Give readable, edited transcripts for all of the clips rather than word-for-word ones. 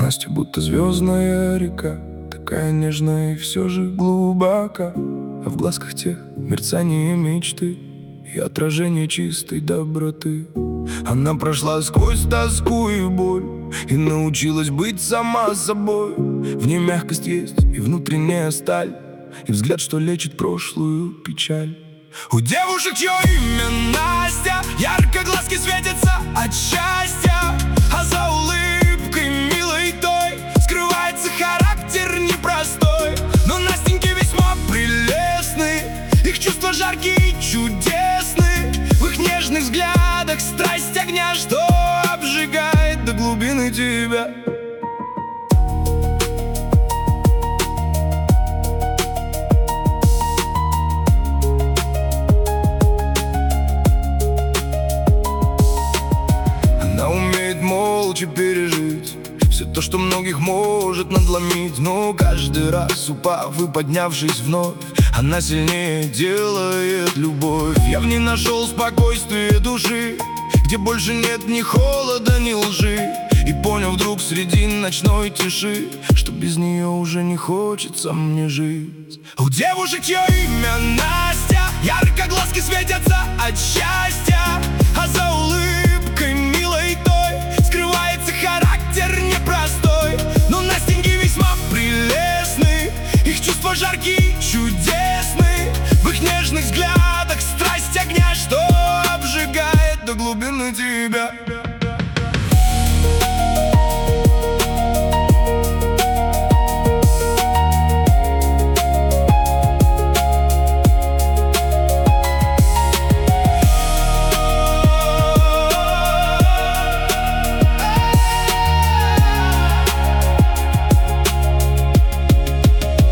Настя будто звездная река, такая нежная и все же глубока. А в глазках тех мерцание мечты и отражение чистой доброты. Она прошла сквозь тоску и боль и научилась быть сама собой. В ней мягкость есть и внутренняя сталь, и взгляд, что лечит прошлую печаль. У девушек, чье имя Настя, ярко глазки светятся от счастья, а за улыбкой милой той скрывается характер непростой. Но Настеньки весьма прелестны, их чувства жаркие и чудесны. В их нежных взглядах страсть огня, что обжигает до глубины тебя. Молча пережить все то, что многих может надломить. Но каждый раз, упав и поднявшись вновь, она сильнее делает любовь. Я в ней нашел спокойствие души, где больше нет ни холода, ни лжи. И понял вдруг среди ночной тиши, что без нее уже не хочется мне жить. У девушек, чье имя Настя, ярко глазки светятся от счастья, а за улыбкой милой той скрывается характер непростой. Но Настеньки весьма прелестны, их чувства жаркие и чудесны. В их нежных взглядах страсть огня, что обжигает до глубины тебя.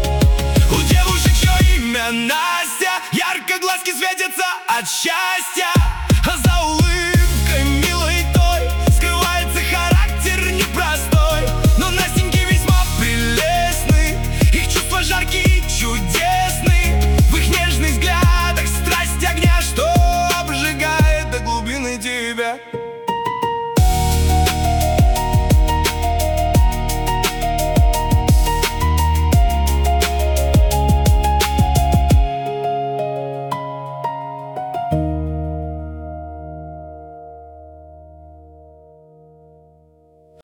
Настя, ярко глазки светятся от счастья,